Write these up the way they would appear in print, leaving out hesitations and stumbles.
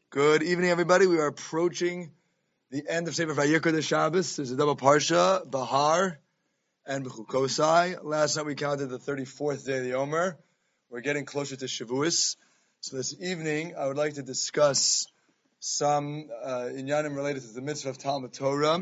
Good evening, everybody. We are approaching the end of Sefer Vayikra this Shabbos. There's a double parsha, Bahar and Bechukosai. Last night we counted the 34th day of the Omer. We're getting closer to Shavuos. So this evening I would like to discuss some inyanim related to the mitzvah of Talmud Torah.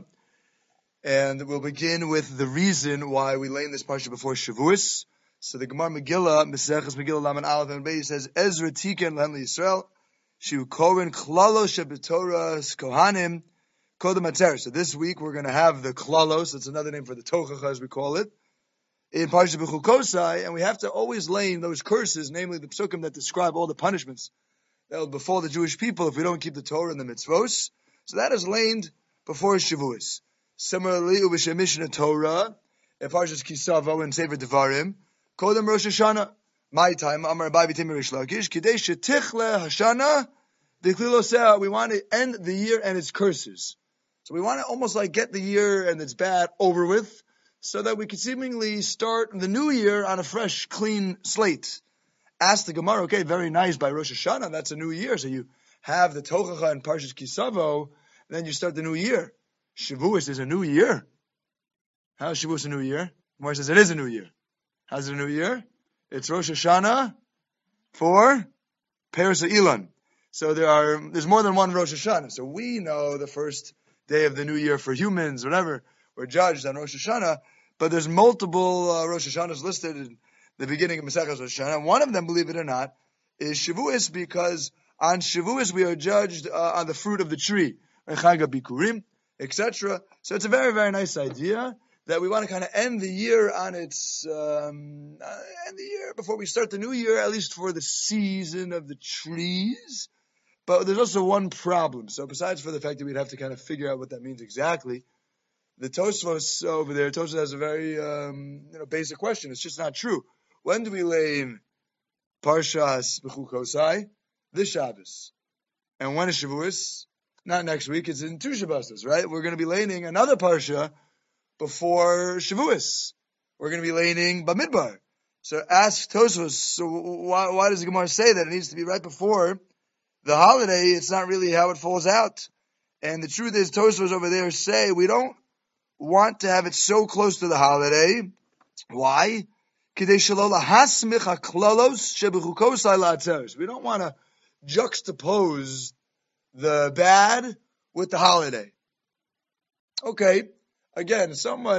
And we'll begin with the reason why we lay in this parsha before Shavuos. So the Gemara Megillah, Meseches Megillah Laman Aleph and Beis says, Ezra Tiken Len Yisrael. Shu Kohen Klalos Shebetorah Kohanim Kodem Atzer. So this week we're going to have the Klalos. It's another name for the Tochacha, as we call it, in Parshat Bechukosai, and we have to always lay in those curses, namely the psukim that describe all the punishments that will befall the Jewish people if we don't keep the Torah and the mitzvos. So that is laid before Shavuos. Similarly, Ubishem Mishnah Torah, in Parshat Kisavo and Sefer Devarim, Kodem Rosh Hashanah. My time, Amar Abai B'Tim Rish Lakish, Kidei Shetichle Hashana D'Klilosea. We want to end the year and its curses. So we want to almost like get the year and its bad over with, so that we can seemingly start the new year on a fresh, clean slate. Ask the Gemara, okay, very nice, by Rosh Hashanah, that's a new year. So you have the Tochacha and Parshas Kisavo, and then you start the new year. Shavuos is a new year. How is Shavuos a new year? Gemara says it is a new year. How's it a new year? It's Rosh Hashanah for Peres Elon. So there's more than one Rosh Hashanah. So we know the first day of the new year for humans, whatever, we're judged on Rosh Hashanah, but there's multiple Rosh Hashanahs listed in the beginning of Maseches Rosh Hashanah. One of them, believe it or not, is Shavuos, because on Shavuos we are judged on the fruit of the tree, Chag HaBikurim, etc. So it's a very, very nice idea that we want to kind of end the year on its, end the year before we start the new year, at least for the season of the trees. But there's also one problem. So besides for the fact that we'd have to kind of figure out what that means exactly, the Tosfos over there, Tosfos has a very, basic question. It's just not true. When do we lay in Parshas Bechukosai? This Shabbos. And when is Shavuos? Not next week, it's in two Shabbos, right? We're going to be laying another Parsha before Shavuos. We're going to be laying Bamidbar. So ask Tosfos, so why does the Gemara say that it needs to be right before the holiday? It's not really how it falls out. And the truth is, Tosfos over there say we don't want to have it so close to the holiday. Why? We don't want to juxtapose the bad with the holiday. Okay. Again, somewhat,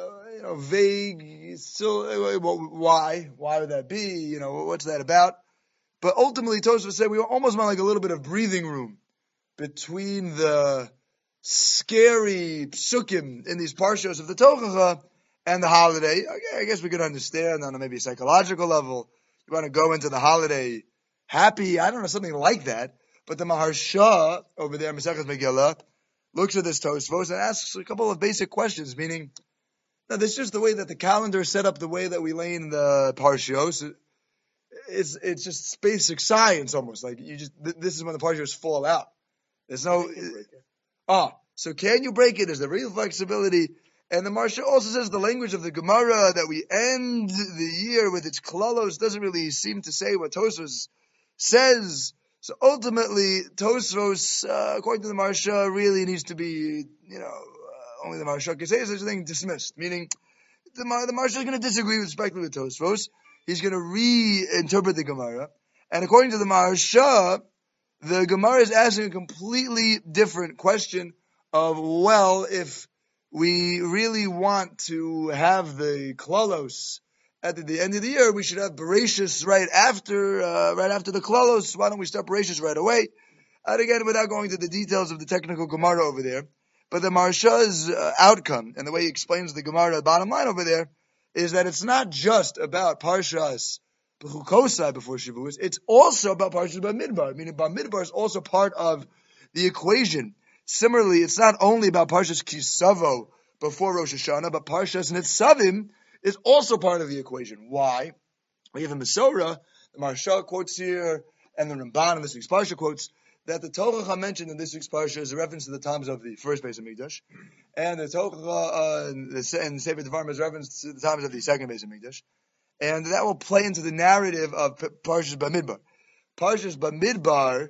vague. Still, why? Why would that be? What's that about? But ultimately, Tosfos said we almost want like a little bit of breathing room between the scary psukim in these parshas of the Tochacha and the holiday. I guess we could understand on a maybe psychological level. You want to go into the holiday happy. I don't know, something like that. But the Maharsha over there, Maseches Megillah, looks at this Tosfos and asks a couple of basic questions, meaning, now this is just the way that the calendar is set up, the way that we lay in the Parshios. It's just basic science almost. Like this is when the Parshios fall out. There's no, so can you break it? Is there real flexibility? And the Maharsha also says the language of the Gemara that we end the year with its klalos doesn't really seem to say what Tosfos says. So ultimately, Tosfos, according to the Maharsha, really needs to be, only the Maharsha can say such a thing, dismissed. Meaning, the Maharsha is going to disagree respectively with Tosfos. He's going to reinterpret the Gemara. And according to the Maharsha, the Gemara is asking a completely different question of, well, if we really want to have the klalos at the end of the year, we should have Bereshis right after the Klalos. Why don't we start Bereshis right away? And again, without going to the details of the technical Gemara over there, but the Maharsha's outcome, and the way he explains the Gemara, the bottom line over there, is that it's not just about Parshas Bechukosai before Shavuos, it's also about Parshas Bamidbar, meaning Bamidbar is also part of the equation. Similarly, it's not only about Parshas Kisavo before Rosh Hashanah, but Parshas Nitzavim is also part of the equation. Why? We have a Masorah, the Maharsha quotes here, and the Ramban in this week's Parsha quotes, that the Tochacha mentioned in this week's Parsha is a reference to the times of the first Beis Hamikdash, and the Tochacha in the Sefer Devarim is a reference to the times of the second Beis Hamikdash, and that will play into the narrative of Parshas Bamidbar. Parshas Bamidbar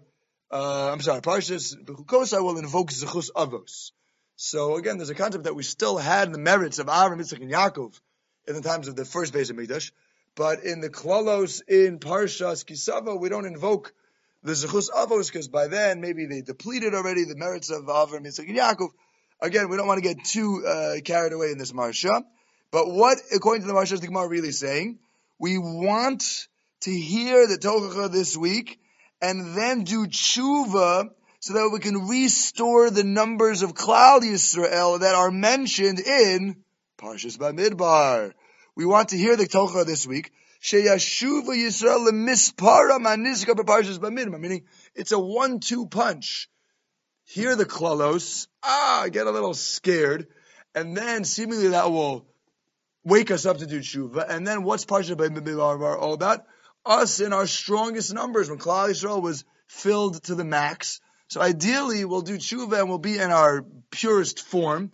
Parshas Bechukosai will invoke Zechus Avos. So again, there's a concept that we still had in the merits of Avram, Yitzchak, and Yaakov in the times of the first Beis Hamikdash, but in the Klalos in Parshas Kisava, we don't invoke the Zechus Avos because by then maybe they depleted already the merits of Avram, Yitzchak, and Yaakov. Again, we don't want to get too carried away in this Marsha. But what, according to the Marsha, is the Gemara really saying? We want to hear the Tochacha this week and then do tshuva so that we can restore the numbers of Klal Yisrael that are mentioned in Parshas Bamidbar. We want to hear the Tochacha this week. Sheyashuva Yisrael lemispara manizka b'Parshas Bamidbar. Meaning, it's a 1-2 punch. Hear the klalos, get a little scared, and then seemingly that will wake us up to do tshuva. And then what's Parshas Bamidbar all about? Us in our strongest numbers when Klal Yisrael was filled to the max. So ideally, we'll do tshuva and we'll be in our purest form.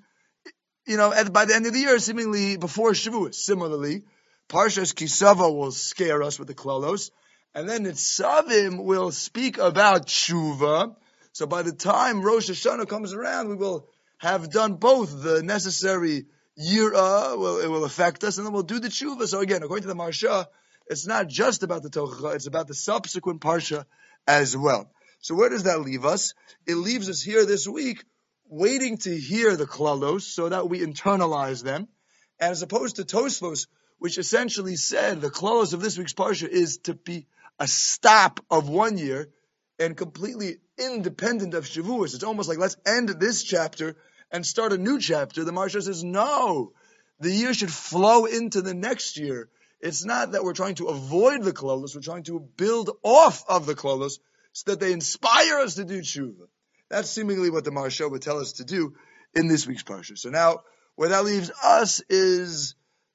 By the end of the year, seemingly before Shavuos. Similarly, Parshas Kisava will scare us with the klalos, and then Nitzavim will speak about tshuva. So by the time Rosh Hashanah comes around, we will have done both the necessary yirah, it will affect us, and then we'll do the tshuva. So again, according to the Marsha, it's not just about the Tochacha, it's about the subsequent Parsha as well. So where does that leave us? It leaves us here this week, waiting to hear the klalos, so that we internalize them. And as opposed to Tosfos, which essentially said the klalos of this week's Parsha is to be a stop of 1 year, and completely independent of Shavuos. It's almost like, let's end this chapter and start a new chapter. The Marsha says, no, the year should flow into the next year. It's not that we're trying to avoid the klolos, we're trying to build off of the klolos so that they inspire us to do tshuva. That's seemingly what the Marsha would tell us to do in this week's Parsha. So now, where that leaves us is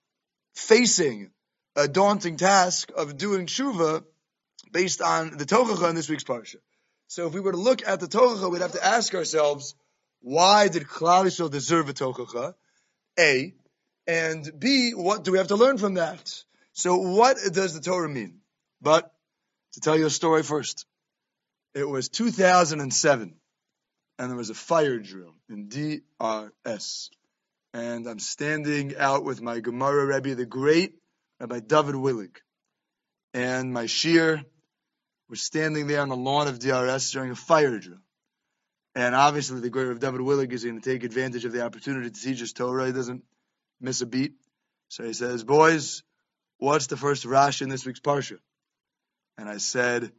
facing a daunting task of doing tshuva based on the Tochacha in this week's Parsha. So if we were to look at the Tochacha, we'd have to ask ourselves, why did Klal Yisrael deserve a Tochacha? A. And B, what do we have to learn from that? So what does the Torah mean? But to tell you a story first, it was 2007, and there was a fire drill in DRS. And I'm standing out with my Gemara Rebbe, the great Rabbi David Willig, and my Shir. We're standing there on the lawn of DRS during a fire drill. And obviously the great Rav David Willig is going to take advantage of the opportunity to teach us Torah. He doesn't miss a beat. So he says, boys, what's the first Rashi in this week's Parsha? And I said,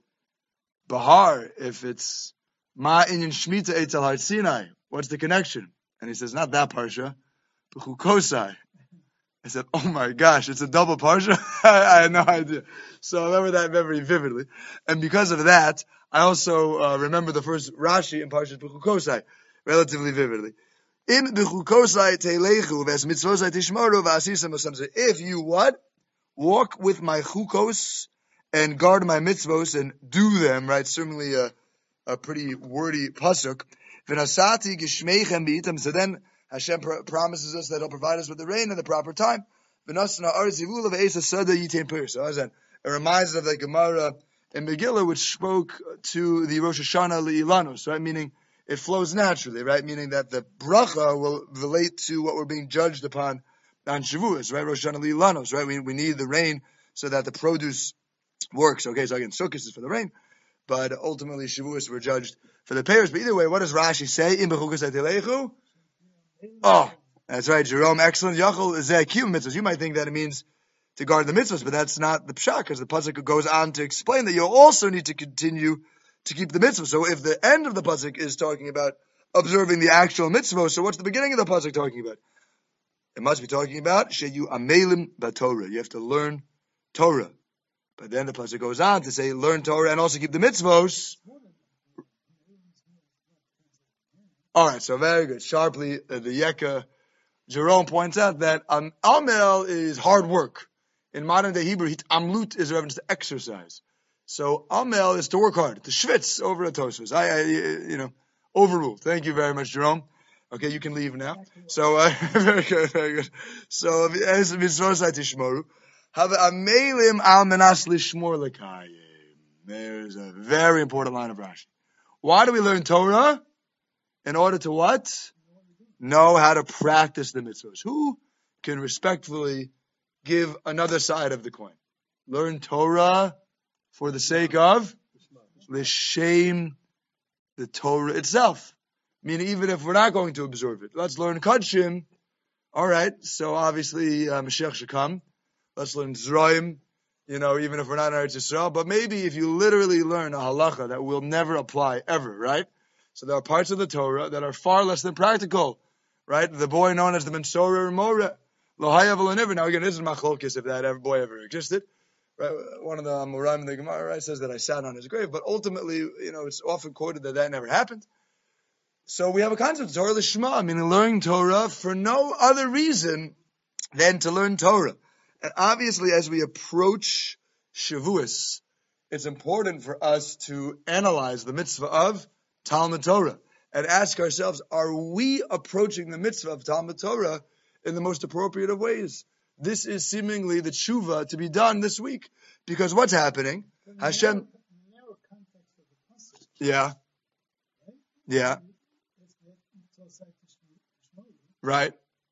Bahar, if it's Ma Inyan Shmita Eitzel Har Sinai, what's the connection? And he says, not that Parsha, B'chukosai. I said, oh my gosh, it's a double Parsha? I had no idea. So I remember that very vividly. And because of that, I also remember the first Rashi in Parshas B'chukosai relatively vividly. In B'chukosai Teilechu Ves Mitzvosai Tishmoru V'asisam Osam. If you what? Walk with my chukos and guard my mitzvos and do them, right? Certainly a pretty wordy pasuk. V'nasati gishmeichem b'itam. So then Hashem promises us that He'll provide us with the rain in the proper time. So it reminds us of the Gemara in Megillah, which spoke to the Rosh Hashanah Le'ilanos, right? Meaning it flows naturally, right? Meaning that the bracha will relate to what we're being judged upon on Shavuos, right? Rosh Hashanah Le'ilanos, right? We need the rain so that the produce works. Okay, so again, Sukkot is for the rain, but ultimately Shavuos were judged for the payers. But either way, what does Rashi say? In B'chukas Atelechu? Oh, that's right, Jerome. Excellent. Yachol Ze'akim mitzvahs. You might think that it means to guard the mitzvahs, but that's not the pshat, because the pasuk goes on to explain that you also need to continue to keep the mitzvahs. So if the end of the pasuk is talking about observing the actual mitzvahs, so what's the beginning of the pasuk talking about? It must be talking about sheyu amelim b'Torah. You have to learn Torah. But then the pasuk goes on to say learn Torah and also keep the mitzvahs. All right, so very good. Sharply, the Yekka Jerome points out that Amel is hard work. In modern day Hebrew, Amlut is a reference to exercise. So Amel is to work hard, to schwitz over a Tosfos. Overruled. Thank you very much, Jerome. Okay, you can leave now. So, very good, very good. So, as mitzvosai tishmoru, have amelim al menas lishmor lekayim. There's a very important line of Rashi. Why do we learn Torah? In order to what? Know how to practice the mitzvahs. Who can respectfully give another side of the coin? Learn Torah for the sake of l'shem the Torah itself. Meaning, even if we're not going to observe it, let's learn Kodshim. All right, so obviously Mashiach should come. Let's learn Zroim. Even if we're not in Eretz Yisrael, but maybe if you literally learn a halacha that will never apply ever, right? So there are parts of the Torah that are far less than practical, right? The boy known as the Mensorah or Moreh, Lohaya v'lo. Now again, this is machlokes if that boy ever existed. Right? One of the Amoraim in the Gemara, right, says that I sat on his grave, but ultimately, it's often quoted that never happened. So we have a concept of Torah Lishma, meaning learning Torah for no other reason than to learn Torah. And obviously, as we approach Shavuos, it's important for us to analyze the mitzvah of Talmud Torah and ask ourselves, are we approaching the mitzvah of Talmud Torah in the most appropriate of ways? This is seemingly the tshuva to be done this week. Because what's happening? Hashem... Yeah. Yeah. Right.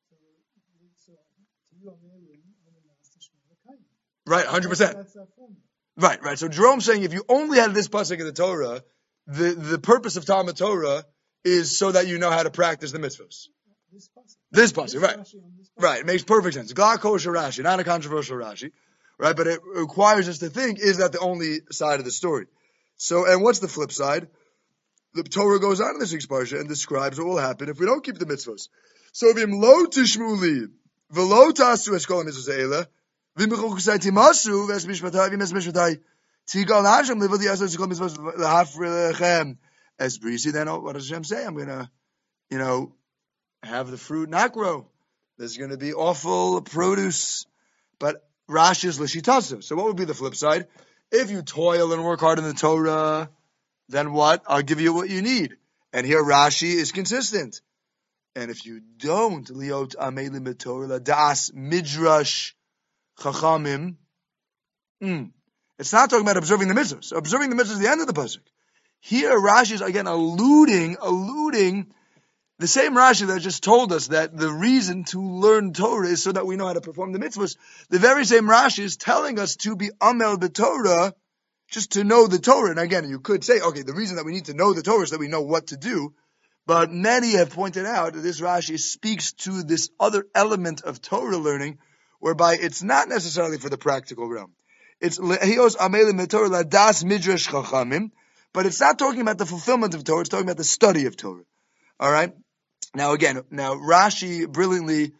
Right, 100%. Right. So Jerome's saying if you only had this pasuk in the Torah, the purpose of Talmud Torah is so that you know how to practice the mitzvahs. This pasuk, right. Right, it makes perfect sense. Glad kosher Rashi, not a controversial Rashi, right? But it requires us to think, is that the only side of the story? So, and what's the flip side? The Torah goes on in this week's parsha and describes what will happen if we don't keep the mitzvahs. So, v'im lo tishmu li, v'lo tasu eskol mitzvahs eila, v'im b'chukusai timasu, v'es mishpatai, v'im es mishpatai, tigal hashem livad yasas eskol mitzvahs l'hafri lechem. As Brisi, then what does Hashem say? I'm going to, have the fruit not grow. There's going to be awful produce. But Rashi is l'shitasu. So what would be the flip side? If you toil and work hard in the Torah, then what? I'll give you what you need. And here Rashi is consistent. And if you don't, liot amelim b'Torah das midrash chachamim, it's not talking about observing the mitzvahs. So observing the mitzvahs is the end of the pasuk. Here Rashi is again alluding, the same Rashi that just told us that the reason to learn Torah is so that we know how to perform the mitzvahs. The very same Rashi is telling us to be amel b'Torah, just to know the Torah. And again, you could say, okay, the reason that we need to know the Torah is that we know what to do. But many have pointed out that this Rashi speaks to this other element of Torah learning, whereby it's not necessarily for the practical realm. It's lehios amelim b'Torah ladas midrash chachamim, but it's not talking about the fulfillment of Torah. It's talking about the study of Torah. All right. Now Rashi brilliantly,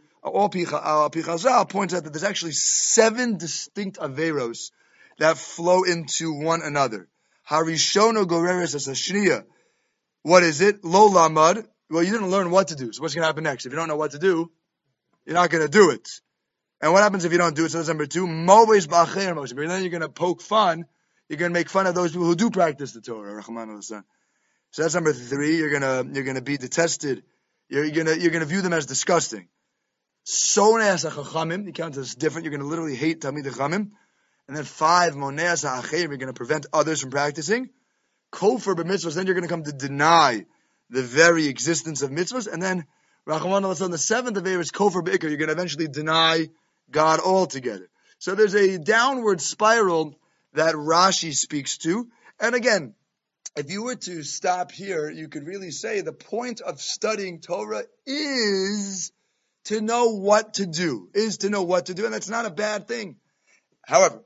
Pichazal points out that there's actually 7 distinct averos that flow into one another. Harishono goreres as hashniya. What is it? Lo lamad. Well, you didn't learn what to do. So what's going to happen next? If you don't know what to do, you're not going to do it. And what happens if you don't do it? So that's number 2. Moves ba'acher Moshe. Then you're going to poke fun. You're going to make fun of those people who do practice the Torah. So that's number 3. You're going to be detested. You're going to view them as disgusting. Soneas ha'chachamim. You count this different. You're going to literally hate Talmid Chachamim. And then 5, moneas ha'acherim. You're going to prevent others from practicing. Kofar b'mitzvahs. Then you're going to come to deny the very existence of mitzvahs. And then Rachman al-Hassan, the 7th of is kofar b'ikar. You're going to eventually deny God altogether. So there's a downward spiral that Rashi speaks to. And again, if you were to stop here, you could really say the point of studying Torah is to know what to do. And that's not a bad thing. However,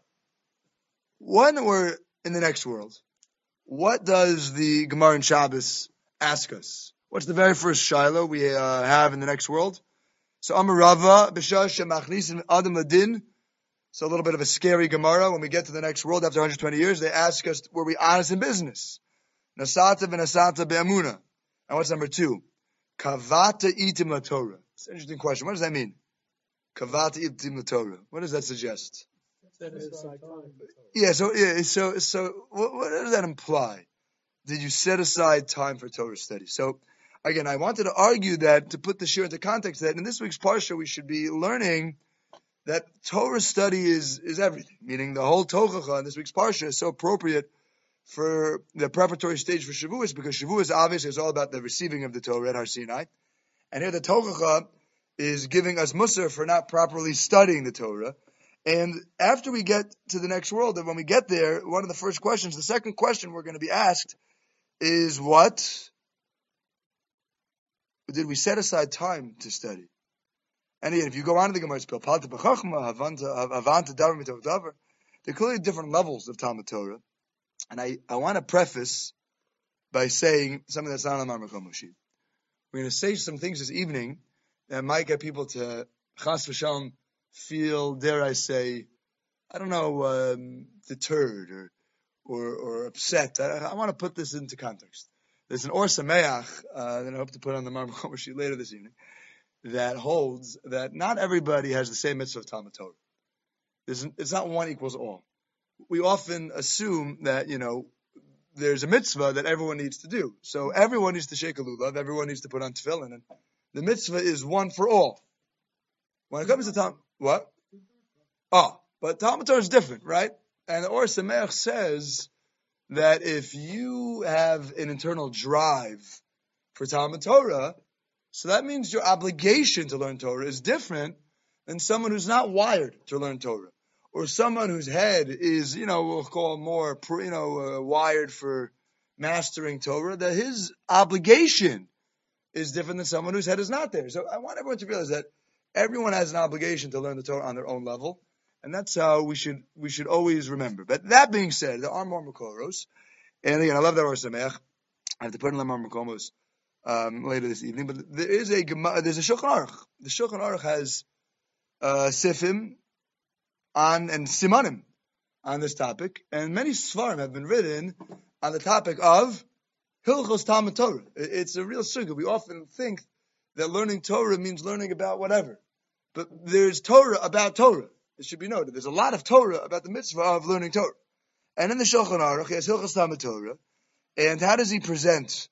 when we're in the next world, what does the Gemara in Shabbos ask us? What's the very first shiloh we have in the next world? So Amar Rava, b'shah shemachnisim adam ladin. So a little bit of a scary Gemara. When we get to the next world after 120 years, they ask us, were we honest in business? Nasata v'nasata be'amuna. And what's number 2? Kavata itim la Torah. It's an interesting question. What does that mean? Kavata itim la Torah. What does that suggest? So what does that imply? Did you set aside time for Torah study? So again, I wanted to argue that, to put the shir into context, that in this week's parsha we should be learning that Torah study is everything. Meaning the whole tochacha in this week's parsha is so appropriate for the preparatory stage for Shavuos, because Shavuos obviously is all about the receiving of the Torah at Har Sinai. And here the Tochacha is giving us Musar for not properly studying the Torah. And after we get to the next world, and when we get there, one of the first questions, the second question we're going to be asked is what? Did we set aside time to study? And again, if you go on to the Gemara, it's Pilpalta B'chachma, Havanta Davar Mitov Davar. There are clearly different levels of Talmud Torah. And I want to preface by saying something that's not on the Marmakom sheet. We're going to say some things this evening that might get people to Chas v'Shalom feel, dare I say, I don't know, deterred or upset. I want to put this into context. There's an Or Sameach that I hope to put on the Marmakom sheet later this evening that holds that not everybody has the same mitzvah of Talmud Torah. It's not one equals all. We often assume that, there's a mitzvah that everyone needs to do. So everyone needs to shake a lulav, everyone needs to put on tefillin, and the mitzvah is one for all. When it comes to Talmud, what? But Talmud Torah is different, right? And the Or Sameach says that if you have an internal drive for Talmud Torah, so that means your obligation to learn Torah is different than someone who's not wired to learn Torah. Or someone whose head is, we'll call more, wired for mastering Torah, that his obligation is different than someone whose head is not there. So I want everyone to realize that everyone has an obligation to learn the Torah on their own level, and that's how we should always remember. But that being said, there are more Makoros, and again, I love that Or Sameach. I have to put in the more Makomos later this evening, but there's a Shulchan Aruch. The Shulchan Aruch has Sifim and Simanim on this topic, and many Svarim have been written on the topic of Hilchos Talmud Torah. It's a real sugya. We often think that learning Torah means learning about whatever, but there's Torah about Torah. It should be noted. There's a lot of Torah about the mitzvah of learning Torah. And in the Shulchan Aruch, he has Hilchos Talmud Torah, and how does he present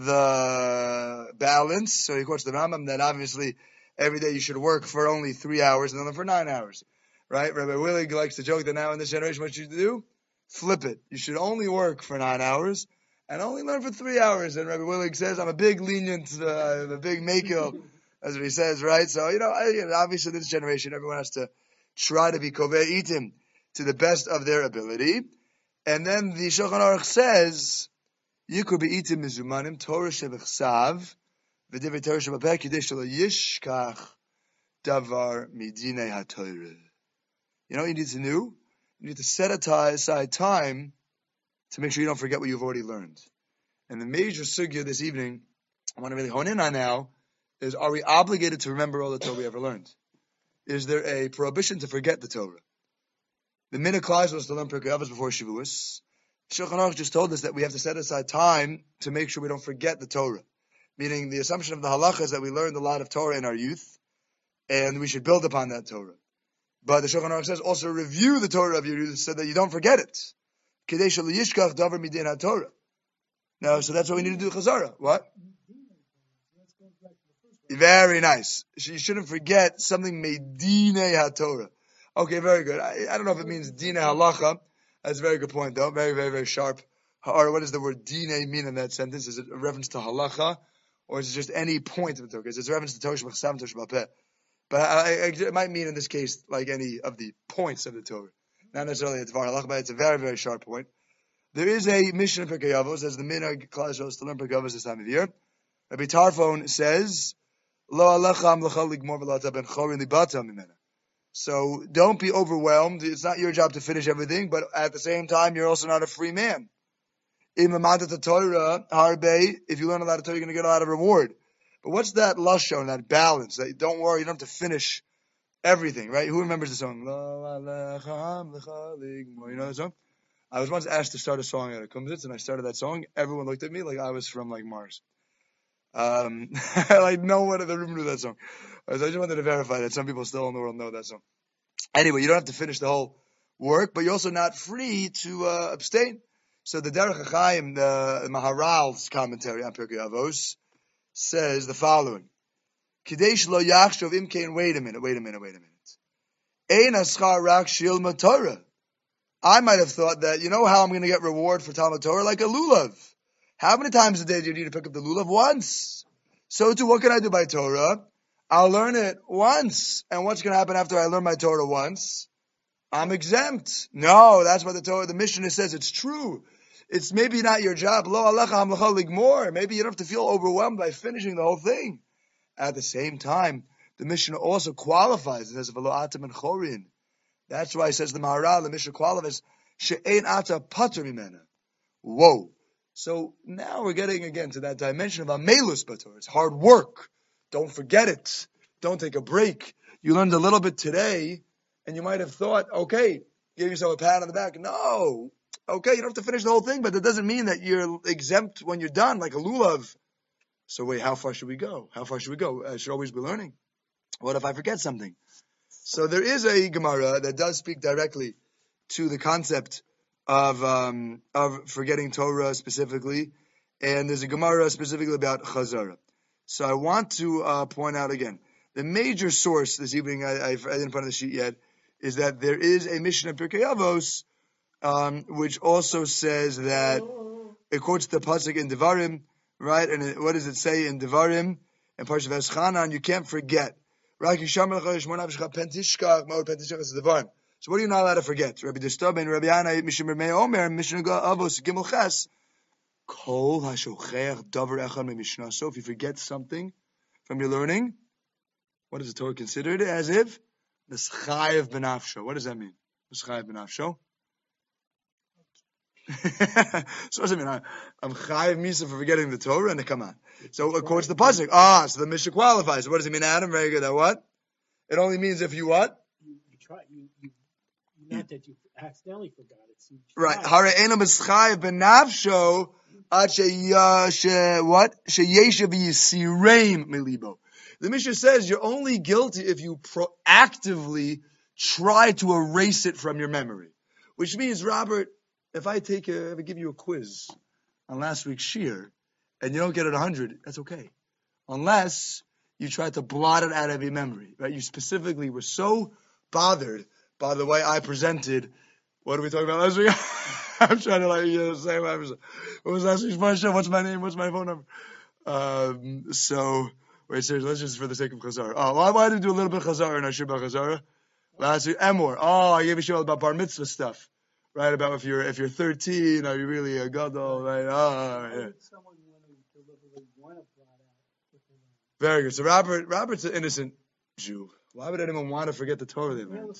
the balance? So he quotes the Rambam that obviously every day you should work for only 3 hours and then for 9 hours. Right? Rabbi Willig likes to joke that now in this generation, what you should do? Flip it. You should only work for 9 hours and only learn for 3 hours. And Rabbi Willig says, I'm a big lenient, a big makil, as he says, right? So, obviously in this generation, everyone has to try to be kovei itim to the best of their ability. And then the Shulchan Aruch says, Yikur be'itim mizumanim, Torah shebechsav, v'divrei Torah shebapeh, kidei shelo yishkach davar midinei haTorah. You know what you need to do? You need to set aside time to make sure you don't forget what you've already learned. And the major sugya this evening, I want to really hone in on now, is are we obligated to remember all the Torah we ever learned? Is there a prohibition to forget the Torah? The minhag klal was to learn Pirkei Avos before Shavuos. Shulchan Aruch just told us that we have to set aside time to make sure we don't forget the Torah. Meaning the assumption of the halacha is that we learned a lot of Torah in our youth, and we should build upon that Torah. But the Shulchan Aruch says also review the Torah of your youth so that you don't forget it. Kedei shelo yishkach davar midin haTorah. No, so that's what we need to do chazara. What? Very nice. You shouldn't forget something medinei haTorah. Okay, very good. I don't know if it means dinei halacha. That's a very good point, though. Very, very, very sharp. Or what does the word dinei mean in that sentence? Is it a reference to halacha, or is it just any point of the Torah? Is it a reference to Torah shebachsav, Torah shebapeh? But it might mean in this case like any of the points of the Torah. Not necessarily a Dvar Halach, but it's a very, very sharp point. There is a mission in Pirkei Avos, as the minhag klal is to learn Pirkei Avos this time of year. Rabbi Tarfon says, Lo alecham l'chal ligmor v'lata ben chorin libata mimena. So don't be overwhelmed. It's not your job to finish everything, but at the same time, you're also not a free man. Im amadat Torah harbe, if you learn a lot of Torah, you're going to get a lot of reward. But what's that lashon, that balance? That don't worry, you don't have to finish everything, right? Who remembers the song? You know the song? I was once asked to start a song at a Kumsitz, and I started that song. Everyone looked at me like I was from Mars. Like no one in the room knew that song. So I just wanted to verify that some people still in the world know that song. Anyway, you don't have to finish the whole work, but you're also not free to abstain. So the Derech HaChaim, the Maharal's commentary on Pirkei Avos, says the following. Kidesh lo yachshov imkein, wait a minute. Ein aschar rak shilma Torah. I might have thought that, you know how I'm going to get reward for Talmud Torah? Like a lulav. How many times a day do you need to pick up the lulav? Once. So too, what can I do by Torah? I'll learn it once. And what's going to happen after I learn my Torah once? I'm exempt. No, that's what the Mishnah says. It's true. It's maybe not your job. Lo alecha hamlecha ligmor. Maybe you don't have to feel overwhelmed by finishing the whole thing. At the same time, the Mishnah also qualifies. It says, v'lo atam and chorin. That's why it says the Maharal, the Mishnah qualifies, she'ein ata patur mimena. Whoa. So now we're getting again to that dimension of amelus bator. It's hard work. Don't forget it. Don't take a break. You learned a little bit today, and you might have thought, okay, give yourself a pat on the back. No. Okay, you don't have to finish the whole thing, but that doesn't mean that you're exempt when you're done, like a lulav. So wait, how far should we go? How far should we go? I should always be learning. What if I forget something? So there is a Gemara that does speak directly to the concept of forgetting Torah specifically, and there's a Gemara specifically about Chazara. So I want to point out again, the major source this evening, I didn't put on the sheet yet, is that there is a Mishnah Pirkei Avos, which also says that it quotes the pasuk in Devarim, right? And what does it say in Devarim and Parshat V'eschanan? You can't forget. So what are you not allowed to forget? Rabbi Distub and Rabbi Anai Mishim Mei Omer Mishnah Avos Gimel Ches Kol Hashocheach Davar Echad MeMishnah. So if you forget something from your learning, what is the Torah considered as if Nischayev Benafsho? What does that mean? Nischayev Benafsho. So what does it mean? I'm chayev misa for forgetting the Torah, and come on. So it quotes the pasuk. So the Mishnah qualifies. So what does it mean, Adam? Very good. That what? It only means if you what? You try. You not that you accidentally forgot it. So right. Hare eno mischayev benavsho ad what sheyeshav yisireim milibo. The Mishnah says you're only guilty if you proactively try to erase it from your memory, which means, Robert, if I give you a quiz on last week's shir, and you don't get it 100, that's okay. Unless you try to blot it out of your memory, right? You specifically were so bothered by the way I presented. What are we talking about last week? I'm trying to say what was last week's question? What's my name? What's my phone number? Wait, seriously, let's just for the sake of Chazara. Why did we do a little bit of Chazara in our shir about Chazara? Last week, Emor. I gave a shir about bar mitzvah stuff. Right, about if you're 13, are you really a gadol? Right? Yeah. Very good. So Robert's an innocent Jew. Why would anyone want to forget the Torah they learned?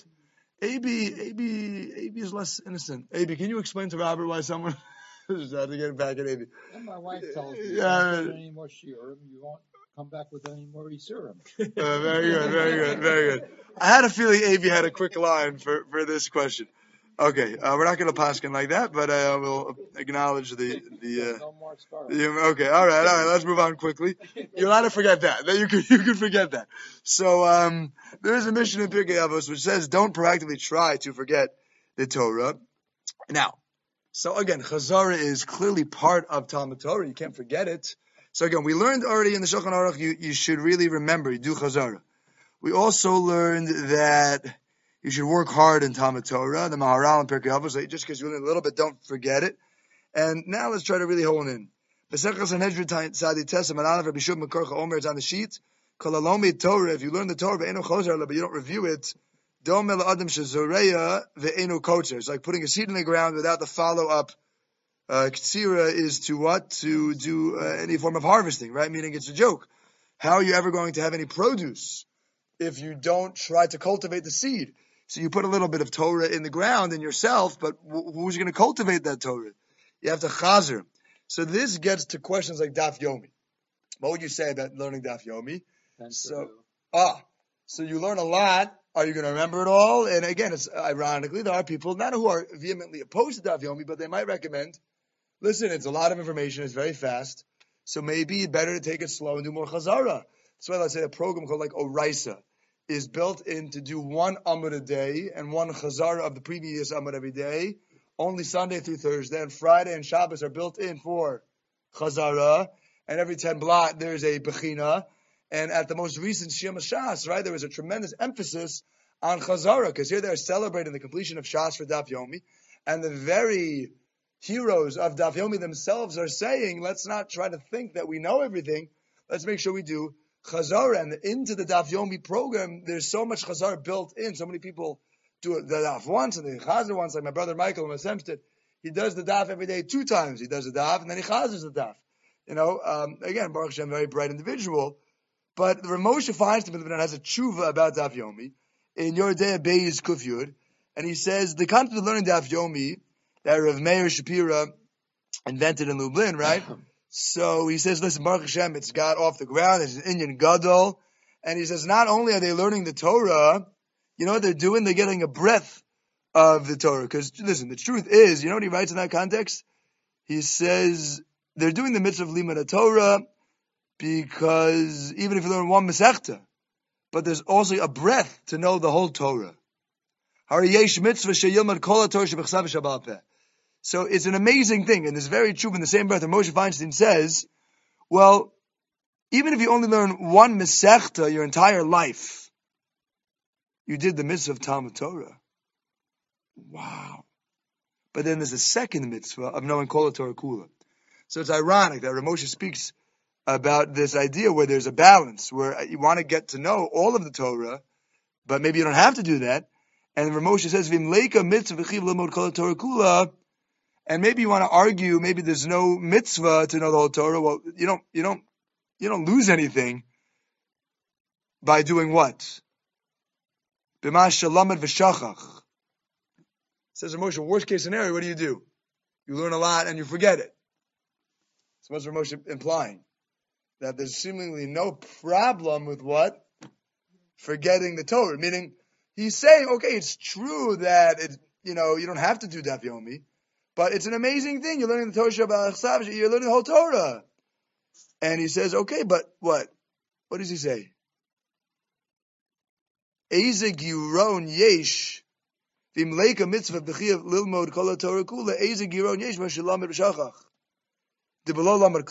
AB is less innocent. AB, can you explain to Robert why someone just had to get back at AB? And my wife tells me, don't get any more shiurim, you won't come back with any more isurim. Very good. I had a feeling AB had a quick line for this question. Okay, we're not going to paskin like that, but we'll acknowledge the no more okay, all right, let's move on quickly. You're allowed to forget that. You can forget that. So there is a mission in Pirkei Avos which says don't proactively try to forget the Torah. Now, so again, Chazara is clearly part of Talmud Torah. You can't forget it. So again, we learned already in the Shulchan Aruch you should really remember, you do Chazara. We also learned that you should work hard in Talmud Torah, the Maharal and Pirkei Avos. So just because you learn a little bit, don't forget it. And now let's try to really hone in. It's on the sheet. Torah. If you learn the Torah, but you don't review it, it's like putting a seed in the ground without the follow-up. Ktsira is to what? To do any form of harvesting, right? Meaning it's a joke. How are you ever going to have any produce if you don't try to cultivate the seed? So you put a little bit of Torah in the ground in yourself, but who's going to cultivate that Torah? You have to chazer. So this gets to questions like Daf Yomi. What would you say about learning Daf Yomi? So you learn a lot. Are you going to remember it all? And again, it's ironically, there are people not who are vehemently opposed to Daf Yomi, but they might recommend, listen, it's a lot of information, it's very fast, so maybe better to take it slow and do more chazara. That's why let's say a program called like Oraisa is built in to do one amud a day and one chazara of the previous amud every day. Only Sunday through Thursday, and Friday and Shabbos are built in for chazara, and every 10 blot there's a bechina. And at the most recent Shema Shas, right, there was a tremendous emphasis on chazara, because here they're celebrating the completion of Shas for Daf Yomi, And the very heroes of Daf Yomi themselves are saying, let's not try to think that we know everything. Let's make sure we do Chazara. And into the Daf Yomi program, there's so much Chazara built in. So many people do the Daf once and the Chazar once, like my brother Michael in Hempstead. He does the Daf every day 2 times. He does the Daf and then he Chazars the Daf. Again, Baruch Hashem, very bright individual. But the Ramosha Feinstein has a tshuva about Daf Yomi in Yordei Beis Kuf Yud. And he says, the concept of learning Daf Yomi that Rav Meir Shapira invented in Lublin, right? So he says, listen, Baruch Hashem, it's got off the ground, it's an Inyan Gadol. And he says, not only are they learning the Torah, you know what they're doing? They're getting a breath of the Torah. Because, listen, the truth is, you know what he writes in that context? He says, they're doing the mitzvah of Limud Torah because even if you learn one Masechta, but there's also a breath to know the whole Torah. So it's an amazing thing, and it's very true. In the same breath, Moshe Feinstein says, well, even if you only learn one Masechta your entire life, you did the mitzvah of Talmud Torah. Wow. But then there's a second mitzvah of knowing Kol Torah Kula. So it's ironic that Rav Moshe speaks about this idea where there's a balance, where you want to get to know all of the Torah, but maybe you don't have to do that. And Rav Moshe says, "V'im leika mitzvah v'chiv limud kol Torah kula," and maybe you want to argue, maybe there's no mitzvah to know the whole Torah. Well, you don't lose anything by doing what? B'ma shalamed v'shachach. Says Rav Moshe, worst case scenario, what do? You learn a lot and you forget it. So what's Rav Moshe implying? That there's seemingly no problem with what? Forgetting the Torah. Meaning, he's saying, okay, it's true that you don't have to do Daf Yomi, but it's an amazing thing. You're learning the Torah Shabbat Achsav, you're learning the whole Torah. And he says, okay, but what? What does he say? Eze giron yesh v'imleika mitzvah b'chiyav lilmod kol Torah kula eze giron yesh v'shelamed b'shachach. Meaning,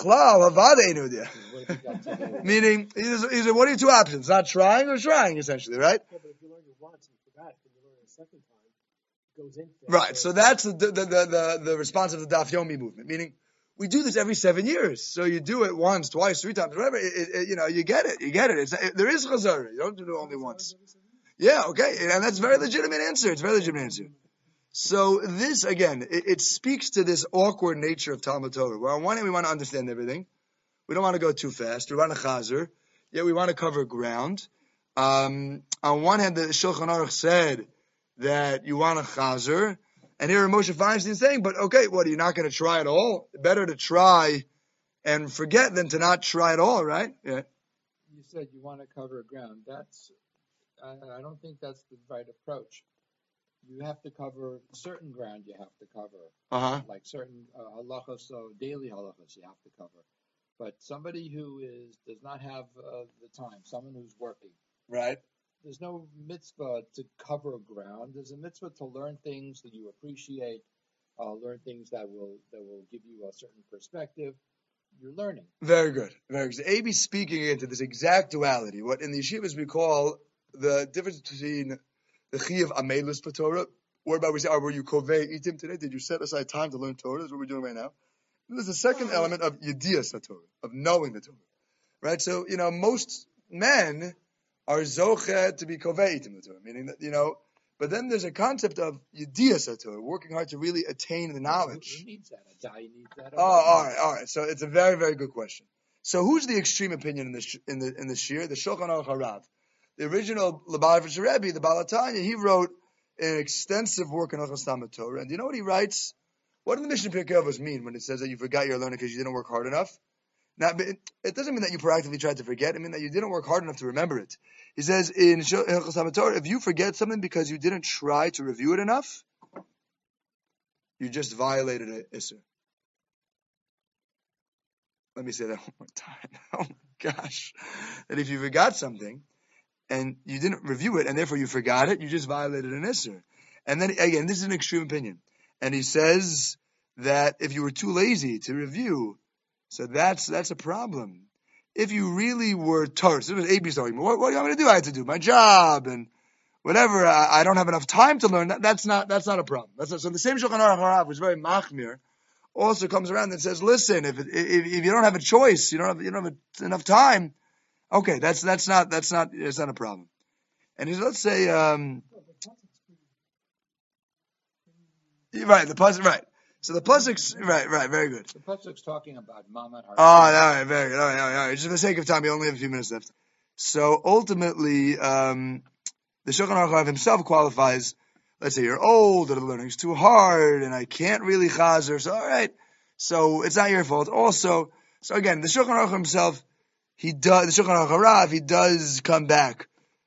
he said, what are your 2 options? Not trying or trying, essentially, right? Yeah, but if you learn it once and you forgot, then you learn it a second time, it goes into it. Right, so that's the response of the Daf Yomi movement. Meaning, we do this every 7 years. So you do it once, twice, 3 times, whatever. You get it. There is chazara. You don't do it only once. Yeah, okay, and that's a very legitimate answer. It's a very legitimate answer. So this, again, it speaks to this awkward nature of Talmud Torah, where on one hand we want to understand everything. We don't want to go too fast. We want to chazer. Yet we want to cover ground. On one hand, the Shulchan Aruch said that you want to chazer. And here Moshe Feinstein is saying, but okay, what, are you not going to try at all? Better to try and forget than to not try at all, right? Yeah. You said you want to cover ground. I don't think that's the right approach. You have to cover certain ground. You have to cover, like certain halachos, so daily halachos you have to cover. But somebody who does not have the time, someone who's working, right? There's no mitzvah to cover ground. There's a mitzvah to learn things that you appreciate, learn things that will give you a certain perspective. You're learning. Very good, very good. AB speaking into this exact duality, what in the yeshivas we call the difference between the Chiyuv Amelus for Torah, whereby we say, were you Kovei Itim today? Did you set aside time to learn Torah? That's what we're doing right now. And there's the second element of Yediyas HaTorah, of knowing the Torah. Right? So, most men are Zochet to be Kovei Itim the Torah, meaning that, but then there's a concept of Yediyas HaTorah, working hard to really attain the knowledge. Who needs that? A guy needs that. All right. So it's a very, very good question. So who's the extreme opinion in this shir? The Shulchan Aruch Harav. The original Lubavitcher Rebbe, the Baal HaTanya, he wrote an extensive work in Hilchos Talmud Torah. And do you know what he writes? What did the Mishnah Pirkei Avos mean when it says that you forgot your learning because you didn't work hard enough? Now, it doesn't mean that you proactively tried to forget. It means that you didn't work hard enough to remember it. He says in Hilchos Talmud Torah, if you forget something because you didn't try to review it enough, you just violated an Isser. Let me say that one more time. Oh my gosh. That if you forgot something, and you didn't review it, and therefore you forgot it, you just violated an Isser. And then, again, this is an extreme opinion. And he says that if you were too lazy to review, so that's a problem. If you really were terse, it was AB's argument. What do you want me to do? I had to do my job, and whatever, I don't have enough time to learn. That's not a problem. So the same Shulchan Aruch Harav was very machmir. Also comes around and says, listen, if you don't have a choice, you don't have enough time. Okay, that's not a problem. And let's say, right, the pasuk, right. So the pasuk's right, very good. The pasuk's talking about Ma'amad Har Sinai. Oh, all right, very good. All right. Just for the sake of time, we only have a few minutes left. So ultimately, the Shulchan Aruch Harav himself qualifies. Let's say you're old, or the learning's too hard, and I can't really chazer. So all right, so it's not your fault. Also, so again, the Shulchan Aruch himself, the Shulchan Aruch Harav, he does come back.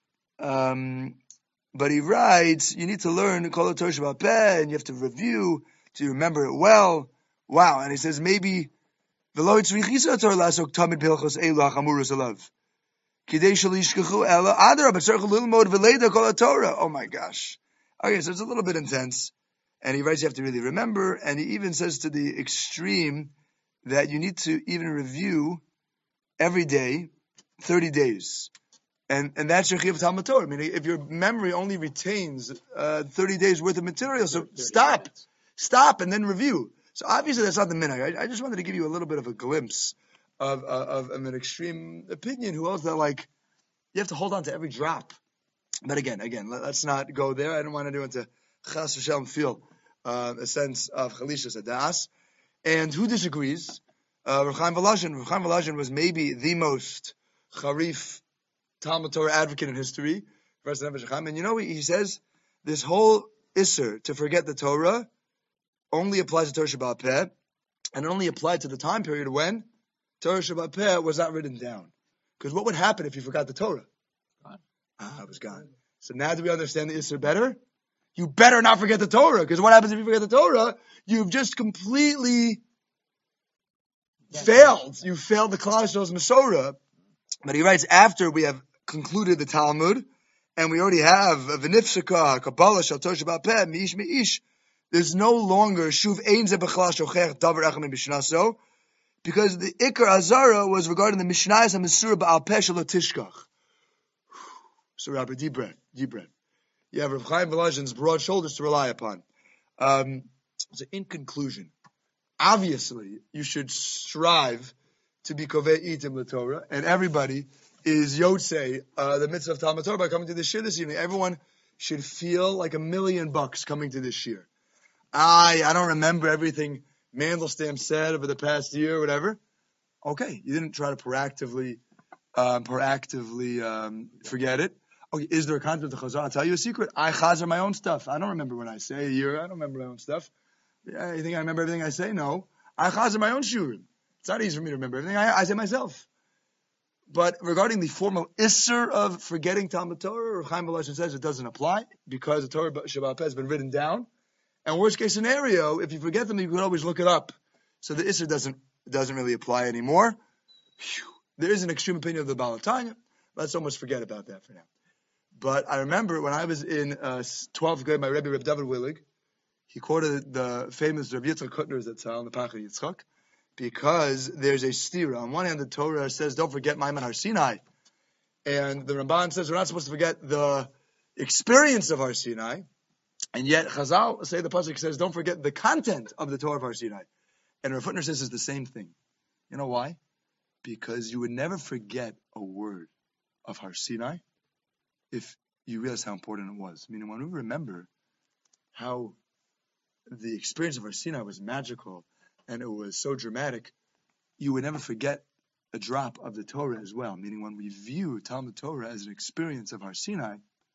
But he writes, you need to learn Kol HaTorah Sheba'al Peh, and you have to review, to remember it well. Wow. And he says, maybe, V'lo yitzrich Yisrael Torah lasok tamid b'hilchos elu hachamurus alav. Kidei shelo yishkechu ela adara, but tzarich lilmod v'leida Kol HaTorah. Oh my gosh. Okay, so it's a little bit intense. And he writes, you have to really remember, and he even says to the extreme that you need to even review every day, 30 days. And that's your chiyuv Talmud Torah. I mean, if your memory only retains 30 days worth of material, so stop, and then review. So obviously that's not the minhag. I just wanted to give you a little bit of a glimpse of an extreme opinion who else that like you have to hold on to every drop. But again, let's not go there. I don't want anyone to chas v'shalom feel a sense of chalishas adas. And who disagrees? Rav Chaim Volozhin. Rav Chaim Volozhin was maybe the most charif Talmud Torah advocate in history. And you know, he says this whole Isser to forget the Torah only applies to Torah Sheba'al Peh, and it only applied to the time period when Torah Sheba'al Peh was not written down. Because what would happen if you forgot the Torah? It was gone. So now do we understand the Isser better? You better not forget the Torah, because what happens if you forget the Torah? You've just completely failed. You failed the Klal Yisrael's Masorah. But he writes, after we have concluded the Talmud, and we already have V'nifsaka, Kabbalah, Shal Torah Sheba'al Peh, Mi'ish Mi'ish, there's no longer Shuv Ein Ze B'chlal Shochech Davar Echem B'Shnaso, because the Ikar Azara was regarding the Mishnayos and Mesurah Ba'al Peh Shelo Tishkach. So Rabbi, deep breath. You have Rav Chaim Volozhin's broad shoulders to rely upon. So in conclusion, obviously, you should strive to be Kovei Itim L'Torah, and everybody is Yotzei, the mitzvah of Talmud Torah, by coming to this shir this evening. Everyone should feel like $1 million coming to this shir. I don't remember everything Mandelstam said over the past year or whatever. Okay, you didn't try to proactively forget it. Okay, is there a concept of Chazar? I'll tell you a secret. I chazer my own stuff. I don't remember when I say a year. I don't remember my own stuff. Yeah, you think I remember everything I say? No. I chazer my own shurim. It's not easy for me to remember everything. I say myself. But regarding the formal isser of forgetting Talmud Torah, Rav Chaim Volozhin says it doesn't apply because the Torah Sheba'al Peh has been written down. And worst case scenario, if you forget them, you can always look it up. So the isser doesn't really apply anymore. There is an extreme opinion of the Baal HaTanya. Let's almost forget about that for now. But I remember when I was in 12th grade, my Rebbe, Reb David Willig, he quoted the famous Reb Yitzchak Kutner Zatzal in the Pachad Yitzchak, because there's a stira. On one hand, the Torah says, don't forget Ma'amad Har Sinai. And the Ramban says we're not supposed to forget the experience of Har Sinai. And yet Chazal say the pasuk says, don't forget the content of the Torah of Har Sinai. And Rav Hutner says it's the same thing. You know why? Because you would never forget a word of Har Sinai if you realize how important it was. Meaning, when we remember how the experience of Har Sinai was magical and it was so dramatic, you would never forget a drop of the Torah as well. Meaning, when we view Talmud Torah as an experience of Har Sinai,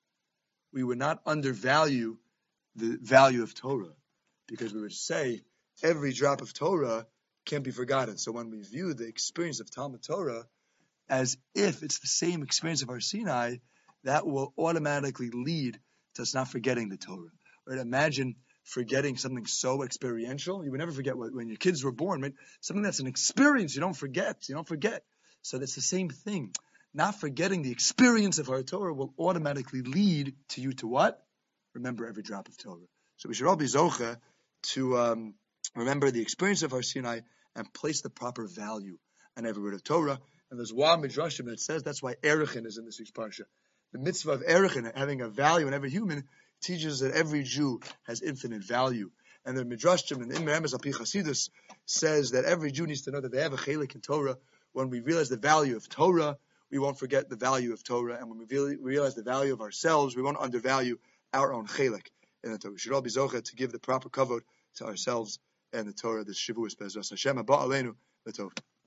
we would not undervalue the value of Torah, because we would say every drop of Torah can't be forgotten. So when we view the experience of Talmud Torah as if it's the same experience of Har Sinai, that will automatically lead to us not forgetting the Torah. Right? Imagine forgetting something so experiential. You would never forget when your kids were born, right? Something that's an experience, you don't forget. So that's the same thing. Not forgetting the experience of our Torah will automatically lead to you to what? Remember every drop of Torah. So we should all be zocha to remember the experience of Har Sinai and place the proper value on every word of Torah. And there's one midrashim that says that's why Erechin is in this week's parsha. the mitzvah of erech and having a value in every human teaches that every Jew has infinite value. And the Midrashim and the Imam Al Pi Chasidus says that every Jew needs to know that they have a chelik in Torah. When we realize the value of Torah, we won't forget the value of Torah. And when we realize the value of ourselves, we won't undervalue our own chelik in the Torah. We should all be zocheh to give the proper kavod to ourselves and the Torah. The Shavuos Bezras Hashem Haba Aleinu L'Tov.